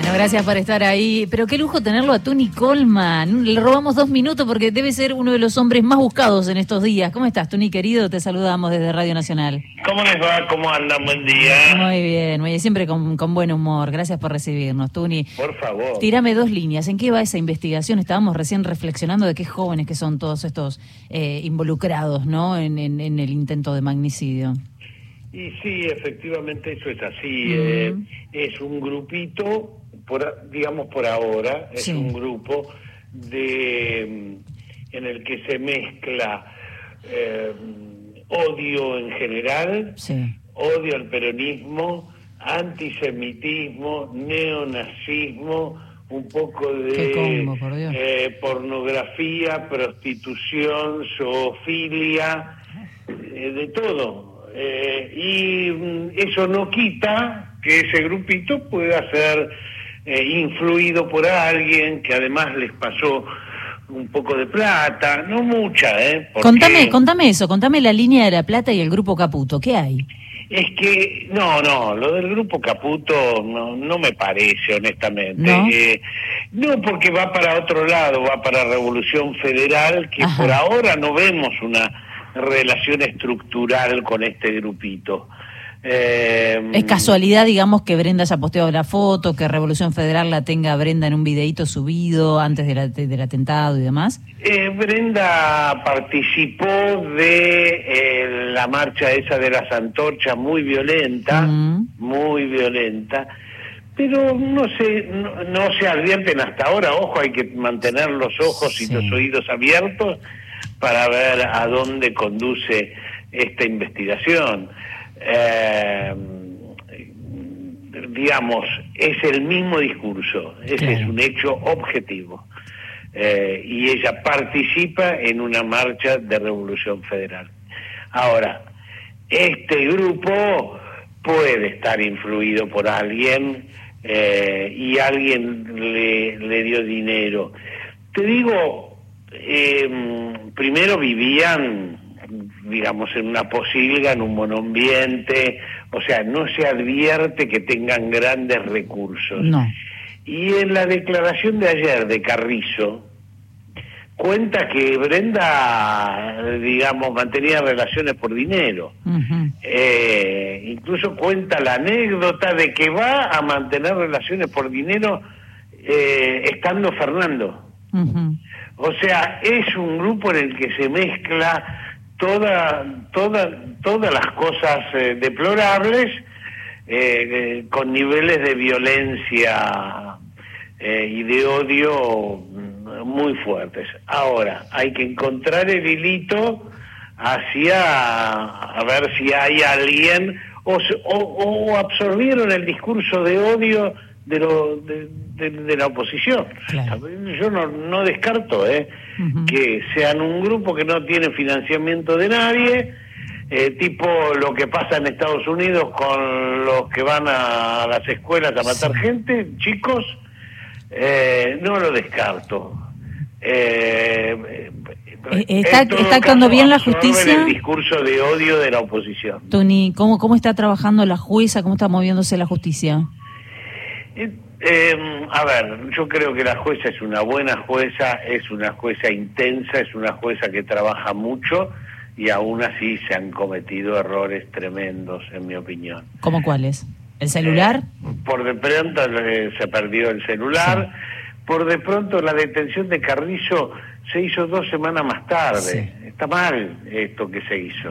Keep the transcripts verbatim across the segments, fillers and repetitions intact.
Bueno, gracias por estar ahí. Pero qué lujo tenerlo a Tony Coleman. Le robamos dos minutos porque debe ser uno de los hombres más buscados en estos días. ¿Cómo estás, Tony, querido? Te saludamos desde Radio Nacional. ¿Cómo les va? ¿Cómo andan? Buen día. Muy bien, muy bien. Siempre con, con buen humor. Gracias por recibirnos, Tony. Por favor. Tírame dos líneas. ¿En qué va esa investigación? Estábamos recién reflexionando de qué jóvenes que son todos estos eh, involucrados, ¿no? En, en, en el intento de magnicidio. Y sí, efectivamente eso es así. Mm. Eh, es un grupito, por, digamos por ahora, es Sí. un grupo de en el que se mezcla eh, odio en general, Sí. odio al peronismo, antisemitismo, neonazismo, un poco de Qué combo, por Dios. eh, pornografía, prostitución, zoofilia, eh, de todo. Eh, y mm, eso no quita que ese grupito pueda ser eh, influido por alguien que además les pasó un poco de plata, no mucha, ¿eh? Porque Contame, contame eso, contame la línea de La Plata y el Grupo Caputo. ¿Qué hay? es que, no, no, lo del grupo Caputo no, no me parece, honestamente. ¿No? Eh, no, porque va para otro lado, va para Revolución Federal, que Ajá. por ahora no vemos una relación estructural con este grupito. Eh, ¿Es casualidad, digamos, que Brenda haya posteado la foto, que Revolución Federal la tenga Brenda en un videíto subido antes de la- de- del atentado y demás? eh, Brenda participó de eh, la marcha esa de las antorchas, muy violenta, Mm. muy violenta, pero no se, no, no se advierten hasta ahora. Ojo, hay que mantener los ojos y Sí. los oídos abiertos para ver a dónde conduce esta investigación. Eh, digamos, es el mismo discurso, ese Claro. es un hecho objetivo. Eh, y ella participa en una marcha de Revolución Federal. Ahora, este grupo puede estar influido por alguien eh, y alguien le, le dio dinero. Te digo, eh, primero vivían, digamos, en una posilga, en un monoambiente, o sea, no se advierte que tengan grandes recursos. No. Y en la declaración de ayer de Carrizo, cuenta que Brenda, digamos, mantenía relaciones por dinero. Ujú. Eh, incluso cuenta la anécdota de que va a mantener relaciones por dinero eh, estando Fernando. Ujú. O sea, es un grupo en el que se mezcla toda, toda, todas las cosas eh, deplorables eh, eh, con niveles de violencia eh, y de odio mm, muy fuertes. Ahora, hay que encontrar el hilito hacia a ver si hay alguien o, se- o, o absorbieron el discurso de odio de, lo, de, de, de la oposición. Claro. Yo no, no descarto eh, Ujú. que sean un grupo que no tiene financiamiento de nadie, eh, tipo lo que pasa en Estados Unidos con los que van a las escuelas a matar Sí. gente, chicos, eh, no lo descarto. Eh, Eh, ¿está- en todo está actuando caso, bien la absorben justicia? el discurso de odio de la oposición. Tony, ¿cómo, ¿cómo está trabajando la jueza? ¿Cómo está moviéndose la justicia? Eh, eh, a ver, yo creo que la jueza es una buena jueza, es una jueza intensa, es una jueza que trabaja mucho y aún así se han cometido errores tremendos, en mi opinión. ¿Cómo cuáles? ¿El celular? Eh, por de pronto eh, se perdió el celular, por de pronto la detención de Carrizo se hizo dos semanas más tarde. Sí. Está mal esto que se hizo.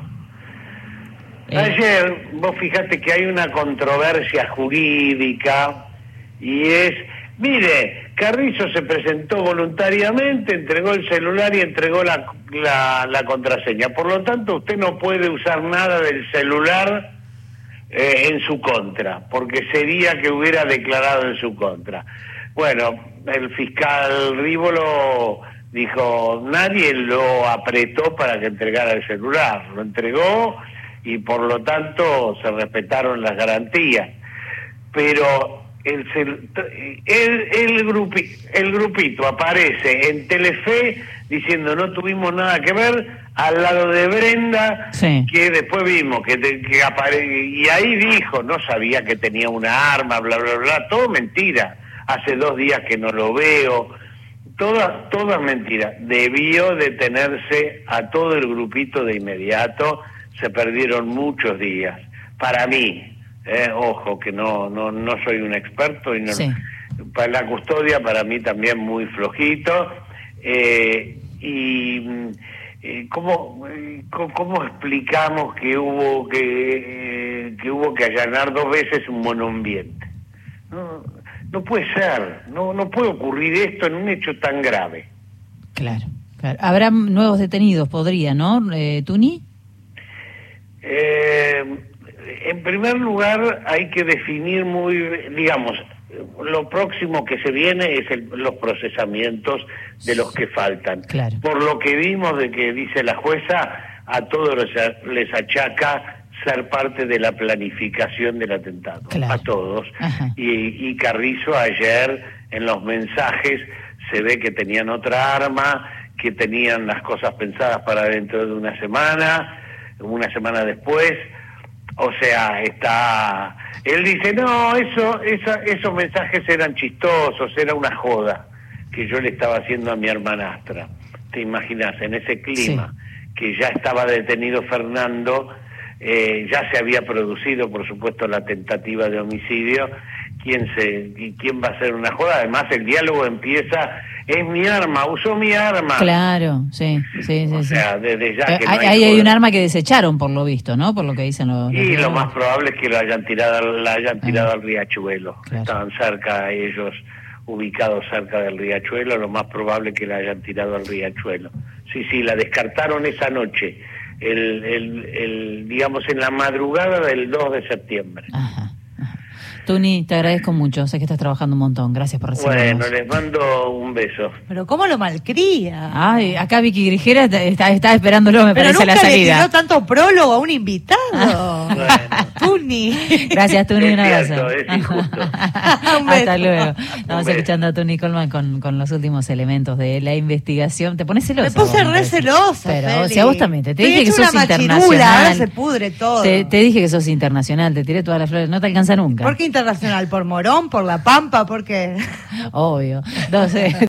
Eh, Ayer, vos fijate que hay una controversia jurídica y es, mire, Carrizo se presentó voluntariamente, entregó el celular y entregó la, la, la contraseña. Por lo tanto, usted no puede usar nada del celular eh, en su contra, porque sería que hubiera declarado en su contra. Bueno, el fiscal Rívolo dijo, nadie lo apretó para que entregara el celular, lo entregó y por lo tanto se respetaron las garantías. Pero el, cel- el, el, grupi, el grupito aparece en Telefe diciendo no tuvimos nada que ver, al lado de Brenda, Sí. que después vimos que, te- que apare y ahí dijo, no sabía que tenía una arma, bla, bla, bla, todo mentira. hace dos días que no lo veo. Todas, todas mentiras. Debió detenerse a todo el grupito de inmediato, se perdieron muchos días. Para mí, eh, ojo, que no, no, no soy un experto, y no, sí. para la custodia para mí también muy flojito. Eh, y eh, ¿cómo, eh, ¿cómo explicamos que hubo que, eh, que hubo que allanar dos veces un monoambiente? No, no puede ser, no, no puede ocurrir esto en un hecho tan grave. Claro, claro. Habrá nuevos detenidos, podría, ¿no, eh, Tuni? Eh, en primer lugar, hay que definir muy, digamos, lo próximo que se viene es el, los procesamientos de los que faltan. Claro. Por lo que vimos de que dice la jueza, a todos les, les achaca ser parte de la planificación del atentado, claro. a todos. Y, y Carrizo ayer en los mensajes se ve que tenían otra arma, que tenían las cosas pensadas para dentro de una semana, una semana después. O sea, está... Él dice, no, eso, esa, esos mensajes eran chistosos, era una joda que yo le estaba haciendo a mi hermanastra. ¿Te imaginas? En ese clima, sí. que ya estaba detenido Fernando, eh, ya se había producido, por supuesto, la tentativa de homicidio. ¿Quién, se, ¿Quién va a hacer una joda? Además, el diálogo empieza... Es mi arma, usó mi arma. Claro, sí, sí, sí. O sea, sí. desde ya que hay, no hay, hay un arma que desecharon, por lo visto, ¿no? Por lo que dicen los... Y los lo más probable es que lo hayan tirado, la hayan tirado ah, al riachuelo. Claro. Estaban cerca, ellos ubicados cerca del riachuelo, lo más probable es que la hayan tirado al riachuelo. Sí, sí, la descartaron esa noche, el, el, el digamos, en la madrugada del dos de septiembre. Ajá. Tuni, te agradezco mucho, sé que estás trabajando un montón, gracias por recibirnos. Bueno, les mando un beso. Pero ¿cómo lo malcría? Ay, acá Vicky Grijera está, está esperándolo, me Pero parece, a la nunca salida. le tiró tanto prólogo a un invitado. Bueno. Tuni. Gracias, Tuni, Es un abrazo. cierto, es injusto. Hasta luego. Estamos beso. escuchando a Tuni Coleman con, con los últimos elementos de la investigación. ¿Te pones celosa? Me puse vos, re celosa, Pero, Feli. o sea, vos también, te, te Estoy dije que hecha sos una machirula, internacional. ahora se pudre todo. Te, te dije que sos internacional, te tiré todas las flores, no te alcanza nunca. ¿Por qué internacional? ¿Por Morón? ¿Por La Pampa? ¿Por qué? Obvio. Entonces...